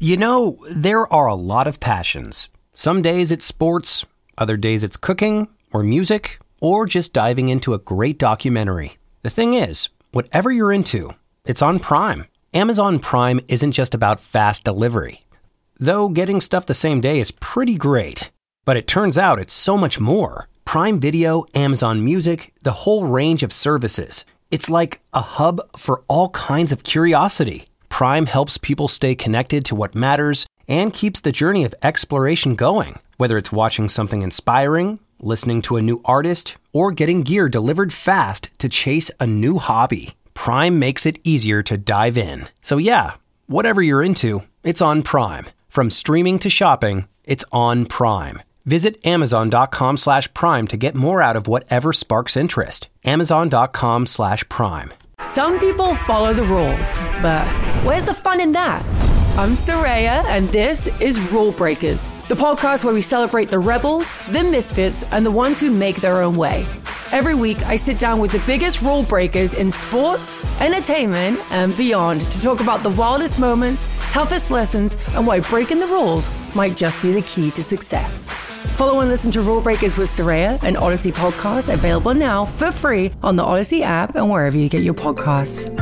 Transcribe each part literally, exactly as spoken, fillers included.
You know, there are a lot of passions. Some days it's sports, other days it's cooking or music, or just diving into a great documentary. The thing is, whatever you're into, it's on Prime. Amazon Prime isn't just about fast delivery. Though getting stuff the same day is pretty great. But it turns out it's so much more. Prime Video, Amazon Music, the whole range of services. It's like a hub for all kinds of curiosity. Prime helps people stay connected to what matters and keeps the journey of exploration going. Whether it's watching something inspiring, listening to a new artist, or getting gear delivered fast to chase a new hobby, Prime makes it easier to dive in. So yeah, whatever you're into, it's on Prime. From streaming to shopping, it's on Prime. Visit amazon.com slash prime to get more out of whatever sparks interest. Amazon.com slash prime. Some people follow the rules, but where's the fun in that? I'm Soraya, and this is Rule Breakers, the podcast where we celebrate the rebels, the misfits, and the ones who make their own way. Every week, I sit down with the biggest rule breakers in sports, entertainment, and beyond to talk about the wildest moments, toughest lessons, and why breaking the rules might just be the key to success. Follow and listen to Rule Breakers with Soraya, an Odyssey podcast, available now for free on the Odyssey app and wherever you get your podcasts.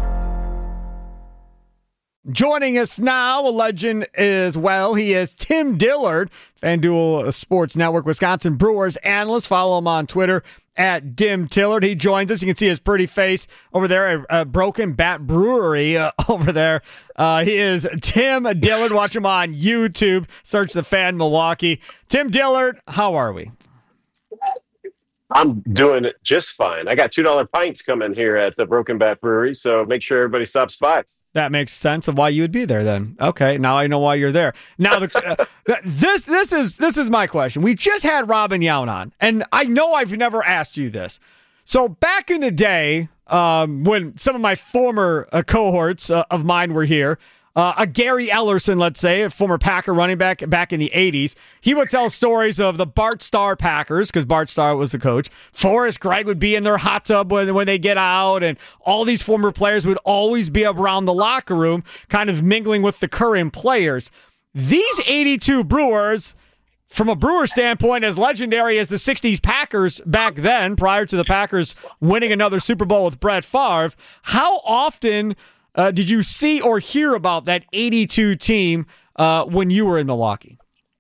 Joining us now, a legend as well. He is Tim Dillard, FanDuel Sports Network, Wisconsin Brewers analyst. Follow him on Twitter at Dim Tillard. He joins us. You can see his pretty face over there at uh, Broken Bat Brewery uh, over there. Uh, he is Tim Dillard. Watch him on YouTube. Search the Fan Milwaukee. Tim Dillard, how are we? I'm doing just fine. I got two dollar pints coming here at the Broken Bat Brewery, so make sure everybody stops by. That makes sense of why you would be there then. Okay, now I know why you're there. Now, the, uh, this this is this is my question. We just had Robin Yount on, and I know I've never asked you this. So back in the day, um, when some of my former uh, cohorts uh, of mine were here, Uh, a Gary Ellerson, let's say, a former Packer running back back in the eighties, he would tell stories of the Bart Starr Packers, because Bart Starr was the coach. Forrest Gregg would be in their hot tub when, when they get out, and all these former players would always be around the locker room, kind of mingling with the current players. These eighty-two Brewers, from a Brewer standpoint, as legendary as the sixties Packers back then, prior to the Packers winning another Super Bowl with Brett Favre, how often Uh, did you see or hear about that eighty-two team uh, when you were in Milwaukee?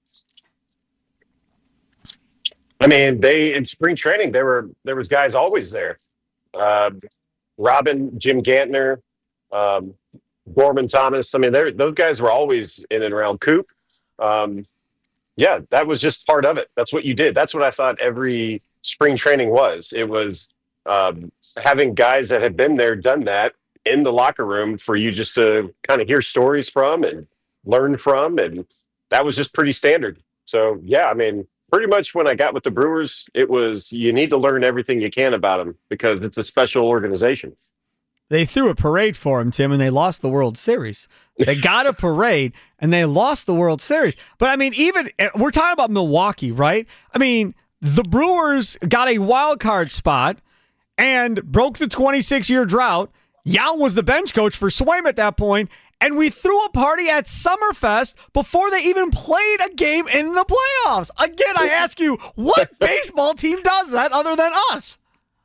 I mean, they in spring training, there were there was guys always there. Uh, Robin, Jim Gantner, um, Gorman Thomas. I mean, those guys were always in and around Coop. Um, yeah, that was just part of it. That's what you did. That's what I thought every spring training was. It was um, having guys that had been there, done that, in the locker room for you just to kind of hear stories from and learn from. And that was just pretty standard. So, yeah, I mean, pretty much when I got with the Brewers, it was you need to learn everything you can about them because it's a special organization. They threw a parade for him, Tim, and they lost the World Series. They got a parade, and they lost the World Series. But, I mean, even we're talking about Milwaukee, right? I mean, the Brewers got a wild card spot and broke the twenty-six-year drought. Yount was the bench coach for Swaim at that point, and we threw a party at Summerfest before they even played a game in the playoffs. Again, I ask you, what baseball team does that other than us?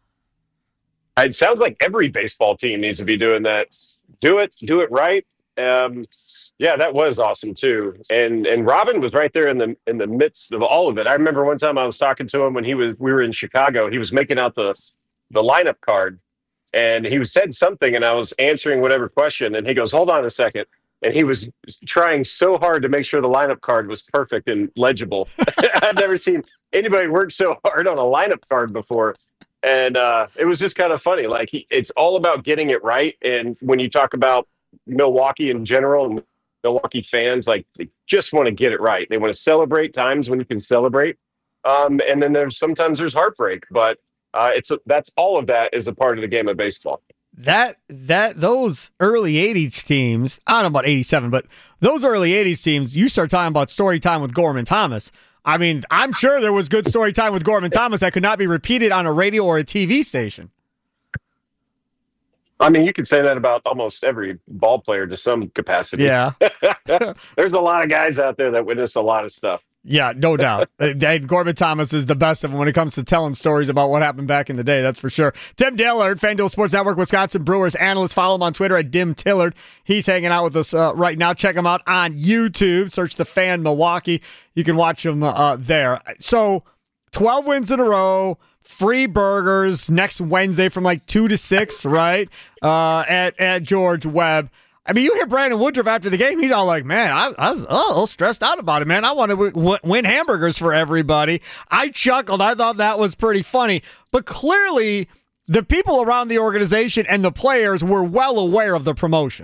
It sounds like every baseball team needs to be doing that. Do it, do it right. Um, yeah, that was awesome too. And and Robin was right there in the in the midst of all of it. I remember one time I was talking to him when he was we were in Chicago. He was making out the the lineup card. And he said something, and I was answering whatever question, and he goes, hold on a second. And he was trying so hard to make sure the lineup card was perfect and legible. I've never seen anybody work so hard on a lineup card before. And uh, it was just kind of funny. Like, he, it's all about getting it right. And when you talk about Milwaukee in general and Milwaukee fans, like, they just want to get it right. They want to celebrate times when you can celebrate. Um, and then there's sometimes there's heartbreak, but Uh, it's a, that's all of that is a part of the game of baseball. That that those early eighties teams, I don't know about eighty-seven, but those early eighties teams, you start talking about story time with Gorman Thomas. I mean, I'm sure there was good story time with Gorman Thomas that could not be repeated on a radio or a T V station. I mean, you could say that about almost every ball player to some capacity. Yeah. There's a lot of guys out there that witness a lot of stuff. Yeah, no doubt. Dave Corbin Thomas is the best of them when it comes to telling stories about what happened back in the day, that's for sure. Tim Dillard, FanDuel Sports Network, Wisconsin Brewers analyst. Follow him on Twitter at Dim Tillard. He's hanging out with us uh, right now. Check him out on YouTube. Search The Fan Milwaukee. You can watch him uh, there. So, twelve wins in a row. Free burgers next Wednesday from like two to six, right? Uh, at, at George Webb. I mean, you hear Brandon Woodruff after the game, he's all like, man, I, I was oh, a little stressed out about it, man. I want to w- w- win hamburgers for everybody. I chuckled. I thought that was pretty funny. But clearly, the people around the organization and the players were well aware of the promotion.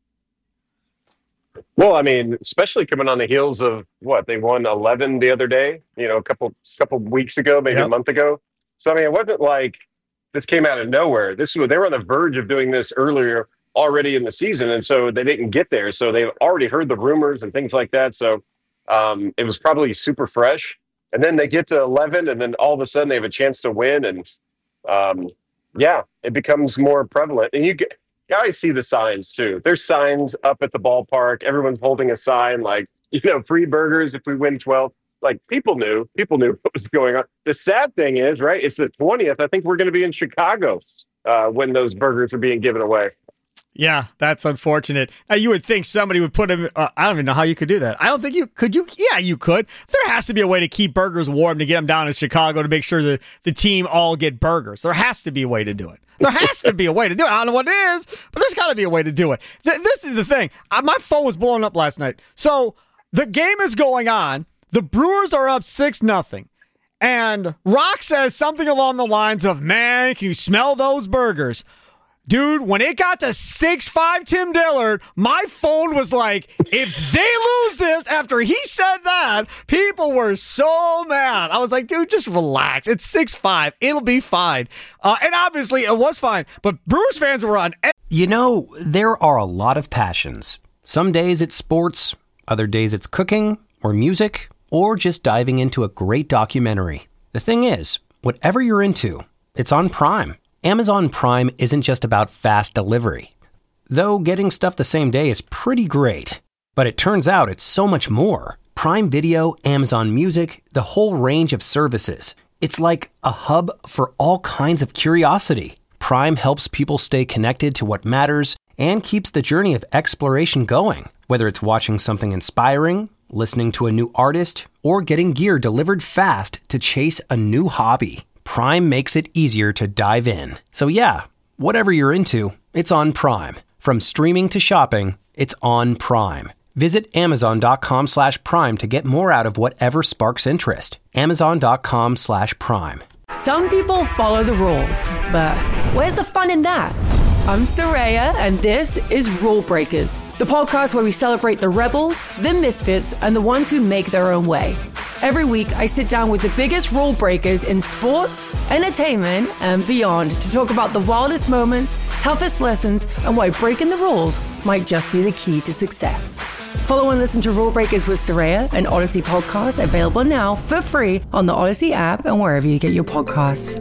Well, I mean, especially coming on the heels of what they won eleven the other day, you know, a couple couple weeks ago, maybe yep. a month ago. So, I mean, it wasn't like this came out of nowhere. This was, they were on the verge of doing this earlier already in the season, and so they didn't get there. So they've already heard the rumors and things like that. So um, it was probably super fresh. And then they get to eleven, and then all of a sudden they have a chance to win. And um, yeah, it becomes more prevalent. And you get, you always see the signs too. There's signs up at the ballpark. Everyone's holding a sign like, you know, free burgers if we win twelve. Like people knew, people knew what was going on. The sad thing is, right, it's the twentieth. I think we're going to be in Chicago uh, when those burgers are being given away. Yeah, that's unfortunate. Now, you would think somebody would put them, uh, I don't even know how you could do that. I don't think you could. You, Yeah, you could. There has to be a way to keep burgers warm to get them down in Chicago to make sure that the team all get burgers. There has to be a way to do it. There has to be a way to do it. I don't know what it is, but there's got to be a way to do it. Th- this is the thing. Uh, my phone was blowing up last night. So the game is going on. The Brewers are up six nothing. And Rock says something along the lines of, man, can you smell those burgers? Dude, when it got to six five Tim Dillard, my phone was like, if they lose this after he said that, people were so mad. I was like, dude, just relax. It's six five. It'll be fine. Uh, and obviously, it was fine. But Brewers fans were on. You know, there are a lot of passions. Some days it's sports. Other days it's cooking or music or just diving into a great documentary. The thing is, whatever you're into, it's on Prime. Amazon Prime isn't just about fast delivery. Though getting stuff the same day is pretty great. But it turns out it's so much more. Prime Video, Amazon Music, the whole range of services. It's like a hub for all kinds of curiosity. Prime helps people stay connected to what matters and keeps the journey of exploration going. Whether it's watching something inspiring, listening to a new artist, or getting gear delivered fast to chase a new hobby. Prime makes it easier to dive in. So yeah, whatever you're into, it's on Prime. From streaming to shopping, it's on Prime. Visit amazon.com slash prime to get more out of whatever sparks interest. Amazon.com slash prime. Some people follow the rules, but where's the fun in that? I'm Soraya, and this is Rule Breakers, the podcast where we celebrate the rebels, the misfits, and the ones who make their own way. Every week, I sit down with the biggest rule breakers in sports, entertainment, and beyond to talk about the wildest moments, toughest lessons, and why breaking the rules might just be the key to success. Follow and listen to Rule Breakers with Soraya, an Odyssey podcast available now for free on the Odyssey app and wherever you get your podcasts.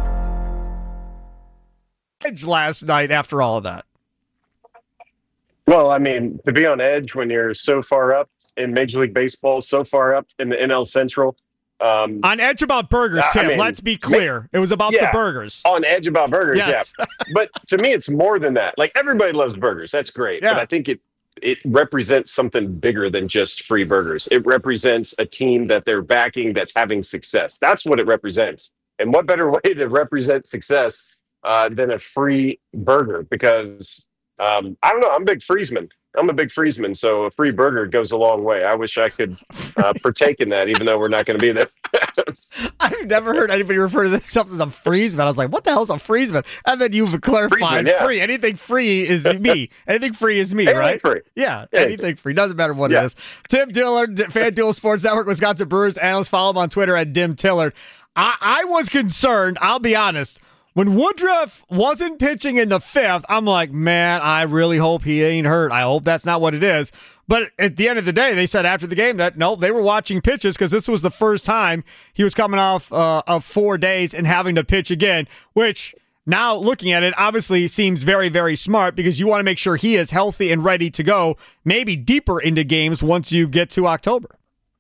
Edge last night after all of that. Well, I mean, to be on edge when you're so far up in Major League Baseball, so far up in the N L Central. Um, on edge about burgers, Tim. I mean, let's be clear. It was about yeah, the burgers. On edge about burgers, yes. yeah. But to me, it's more than that. Like, everybody loves burgers. That's great. Yeah. But I think it it represents something bigger than just free burgers. It represents a team that they're backing that's having success. That's what it represents. And what better way to represent success uh, than a free burger? Because um, I don't know. I'm a big Friesman. I'm a big Friesman, so a free burger goes a long way. I wish I could uh, partake in that, even though we're not going to be there. I've never heard anybody refer to themselves as a Friesman. I was like, what the hell is a Friesman? And then you've clarified Friesman, yeah. free. Anything free is me. Anything free is me, anything right? Free. Yeah, anything. anything free. Doesn't matter what yeah. it is. Tim Dillard, FanDuel Sports Network, Wisconsin Brewers analyst. Follow him on Twitter at Dim Tillard. I, I was concerned, I'll be honest. When Woodruff wasn't pitching in the fifth, I'm like, man, I really hope he ain't hurt. I hope that's not what it is. But at the end of the day, they said after the game that, no, they were watching pitches because this was the first time he was coming off uh, of four days and having to pitch again, which Now, looking at it, obviously seems very, very smart because you want to make sure he is healthy and ready to go, maybe deeper into games once you get to October.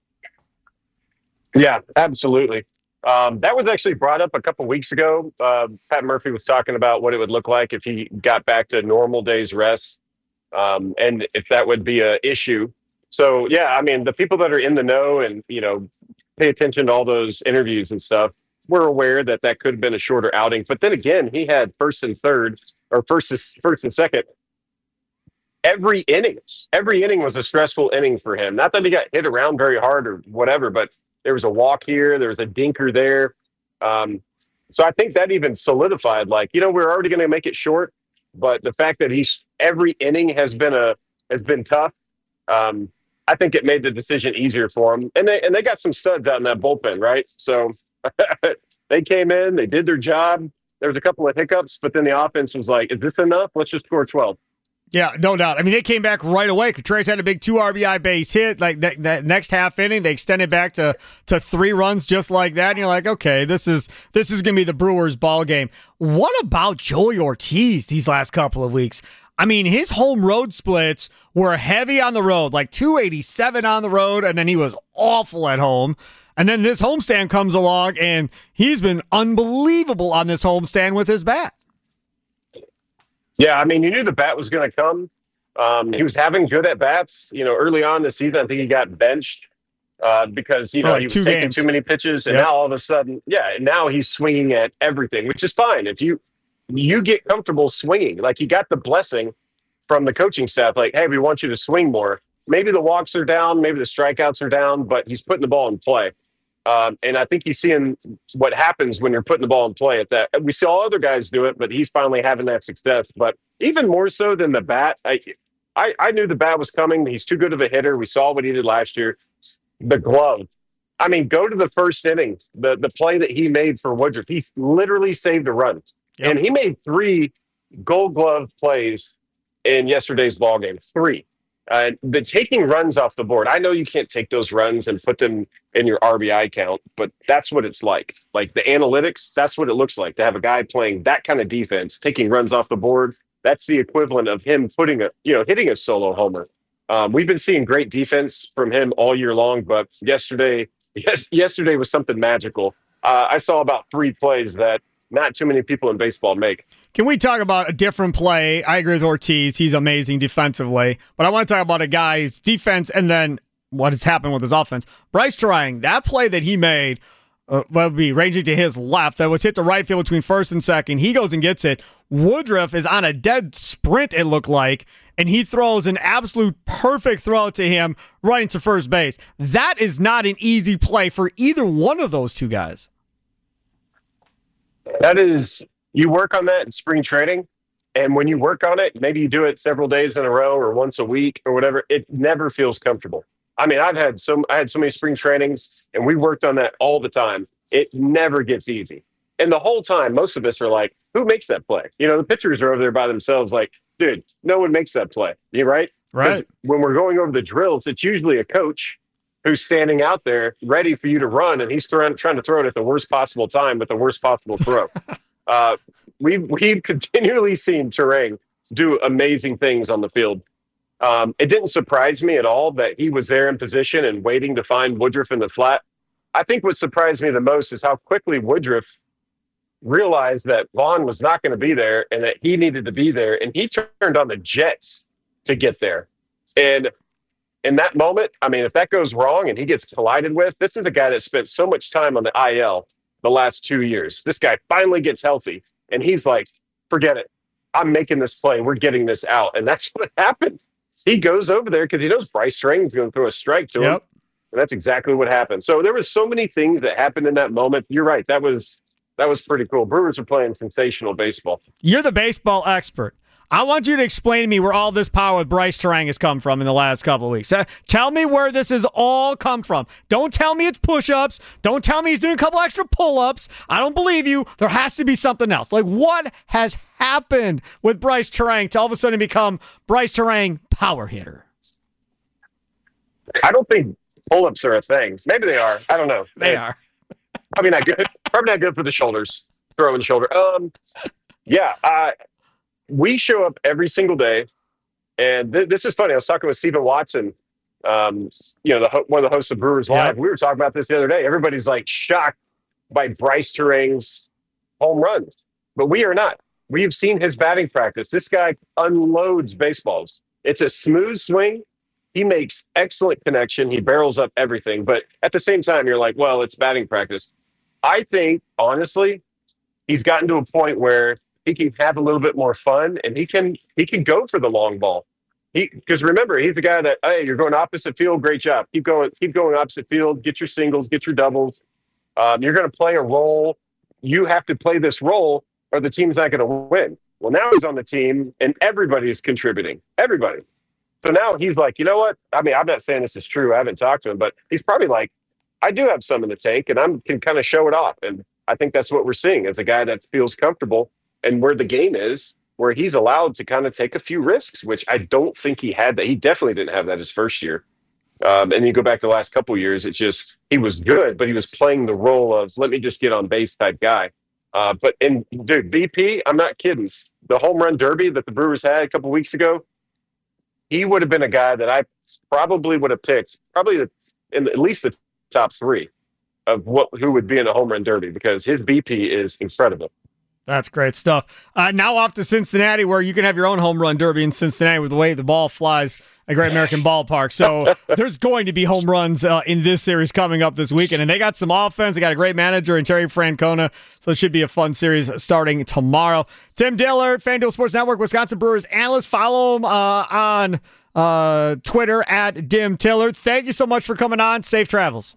Yeah, absolutely. Um, that was actually brought up a couple weeks ago. Uh, Pat Murphy was talking about what it would look like if he got back to normal days rest, um, and if that would be an issue. So, yeah, I mean, the people that are in the know and, you know, pay attention to all those interviews and stuff, we're aware that that could have been a shorter outing. But then again, he had first and third, or first, first and second, every inning. Every inning was a stressful inning for him. Not that he got hit around very hard or whatever, but there was a walk here, there was a dinker there. Um, so I think that even solidified, like, you know, we're already going to make it short, but the fact that he's every inning has been a has been tough. Um, I think it made the decision easier for him. And they and they got some studs out in that bullpen, right? So they came in, they did their job. There was a couple of hiccups, but then the offense was like, is this enough? Let's just score twelve. Yeah, no doubt. I mean, they came back right away. Contreras had a big two R B I base hit. Like that, that next half inning, they extended back to to three runs just like that. And you're like, okay, this is this is going to be the Brewers' ball game. What about Joey Ortiz these last couple of weeks? I mean, his home road splits were heavy on the road, like two eighty-seven on the road, and then he was awful at home. And then this homestand comes along, and he's been unbelievable on this homestand with his bat. Yeah, I mean, you knew the bat was going to come. Um, he was having good at bats. You know, early on in the season, I think he got benched uh, because, you know, like he was two taking games. too many pitches. And Yep. now all of a sudden, yeah, now he's swinging at everything, which is fine. If you you get comfortable swinging, like he got the blessing from the coaching staff, like, hey, we want you to swing more. Maybe the walks are down, maybe the strikeouts are down, but he's putting the ball in play. Um, and I think he's seeing what happens when you're putting the ball in play at that. We saw other guys do it, but he's finally having that success. But even more so than the bat, I, I, I knew the bat was coming. He's too good of a hitter. We saw what he did last year. The glove. I mean, go to the first inning. The the play that he made for Woodruff, he literally saved a run. Yep. And he made three Gold Glove plays in yesterday's ball game. Three. Uh, the taking runs off the board. I know you can't take those runs and put them in your R B I count, but that's what it's like. Like the analytics, that's what it looks like to have a guy playing that kind of defense, taking runs off the board. That's the equivalent of him putting a, you know, hitting a solo homer. Um, we've been seeing great defense from him all year long, but yesterday, yes, yesterday was something magical. Uh, I saw about three plays that not too many people in baseball make. Can we talk about a different play? I agree with Ortiz. He's amazing defensively. But I want to talk about a guy's defense and then what has happened with his offense. Brice Turang, that play that he made, uh, would be ranging to his left, that was hit to right field between first and second. He goes and gets it. Woodruff is on a dead sprint, it looked like, and he throws an absolute perfect throw to him running to first base. That is not an easy play for either one of those two guys. That is, you work on that in spring training, and when you work on it, maybe you do it several days in a row or once a week or whatever, it never feels comfortable. I mean, I've had so I had so many spring trainings, and we worked on that all the time. It never gets easy. And the whole time, most of us are like, who makes that play? You know, the pitchers are over there by themselves like, dude, no one makes that play. You right? Right. When we're going over the drills, it's usually a coach who's standing out there ready for you to run, and he's throwing, trying to throw it at the worst possible time with the worst possible throw. uh, we've, we've continually seen Turang do amazing things on the field. Um, it didn't surprise me at all that he was there in position and waiting to find Woodruff in the flat. I think what surprised me the most is how quickly Woodruff realized that Vaughn was not going to be there and that he needed to be there, and he turned on the jets to get there. And in that moment, I mean, if that goes wrong and he gets collided with, this is a guy that spent so much time on the I L the last two years. This guy finally gets healthy, and he's like, forget it. I'm making this play. We're getting this out. And that's what happened. He goes over there because he knows Brice Turang is going to throw a strike to him. Yep. And that's exactly what happened. So there was so many things that happened in that moment. You're right. That was that was pretty cool. Brewers are playing sensational baseball. You're the baseball expert. I want you to explain to me where all this power with Brice Turang has come from in the last couple of weeks. Uh, tell me where this has all come from. Don't tell me it's push-ups. Don't tell me he's doing a couple extra pull-ups. I don't believe you. There has to be something else. Like, what has happened with Brice Turang to all of a sudden become Brice Turang power hitter? I don't think pull-ups are a thing. Maybe they are. I don't know. They are. Probably not good. Probably not good for the shoulders. Throwing shoulder. Um, Yeah, uh, we show up every single day, and th- this is funny. I was talking with Stephen Watson, um, you know, the ho- one of the hosts of Brewers Live. Yeah. We were talking about this the other day. Everybody's like shocked by Bryce Terang's home runs, but we are not. We've seen his batting practice. This guy unloads baseballs. It's a smooth swing. He makes excellent connection. He barrels up everything. But at the same time, you're like, well, it's batting practice. I think, honestly, he's gotten to a point where he can have a little bit more fun, and he can he can go for the long ball. He because remember, he's the guy that, hey, you're going opposite field, great job. Keep going, keep going opposite field. Get your singles, get your doubles. Um, you're going to play a role. You have to play this role, or the team's not going to win. Well, now he's on the team, and everybody's contributing. Everybody. So now he's like, you know what? I mean, I'm not saying this is true. I haven't talked to him, but he's probably like, I do have some in the tank, and I can kind of show it off. And I think that's what we're seeing as a guy that feels comfortable and where the game is, where he's allowed to kind of take a few risks, which I don't think he had that. He definitely didn't have that his first year. Um, and you go back to the last couple of years, it's just he was good, but he was playing the role of let me just get on base type guy. Uh, but in dude, B P, I'm not kidding. The home run derby that the Brewers had a couple of weeks ago, he would have been a guy that I probably would have picked, probably the, in the, at least the top three of what who would be in a home run derby because his B P is incredible. That's great stuff. Uh, now off to Cincinnati, where you can have your own home run derby in Cincinnati with the way the ball flies at Great American Ballpark. So there's going to be home runs uh, in this series coming up this weekend. And they got some offense. They got a great manager in Terry Francona. So it should be a fun series starting tomorrow. Tim Dillard, FanDuel Sports Network, Wisconsin Brewers analyst. Follow him uh, on uh, Twitter at Dim Tillard. Thank you so much for coming on. Safe travels.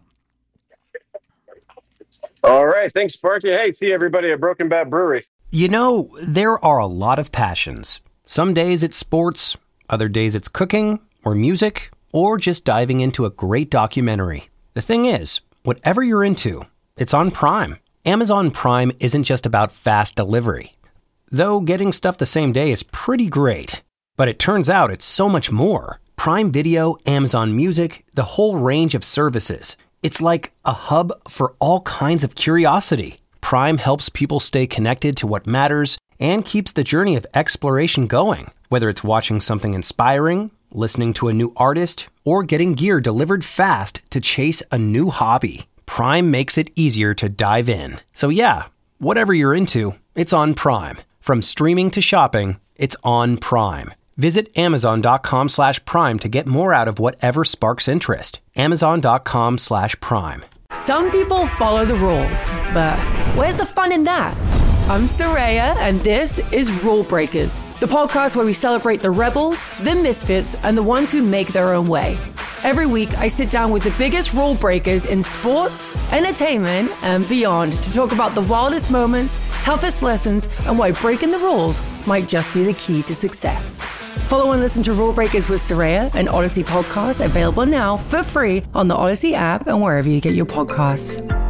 All right. Thanks, Sparky. Hey, see everybody at Broken Bat Brewery. You know, there are a lot of passions. Some days it's sports, other days it's cooking or music, or just diving into a great documentary. The thing is, whatever you're into, it's on Prime. Amazon Prime isn't just about fast delivery. Though getting stuff the same day is pretty great. But it turns out it's so much more. Prime Video, Amazon Music, the whole range of services. It's like a hub for all kinds of curiosity. Prime helps people stay connected to what matters and keeps the journey of exploration going. Whether it's watching something inspiring, listening to a new artist, or getting gear delivered fast to chase a new hobby, Prime makes it easier to dive in. So yeah, whatever you're into, it's on Prime. From streaming to shopping, it's on Prime. Visit Amazon.com slash Prime to get more out of whatever sparks interest. Amazon.com slash Prime. Some people follow the rules, but where's the fun in that? I'm Soraya, and this is Rule Breakers, the podcast where we celebrate the rebels, the misfits, and the ones who make their own way. Every week, I sit down with the biggest rule breakers in sports, entertainment, and beyond to talk about the wildest moments, toughest lessons, and why breaking the rules might just be the key to success. Follow and listen to Rule Breakers with Soraya, an Odyssey podcast available now for free on the Odyssey app and wherever you get your podcasts.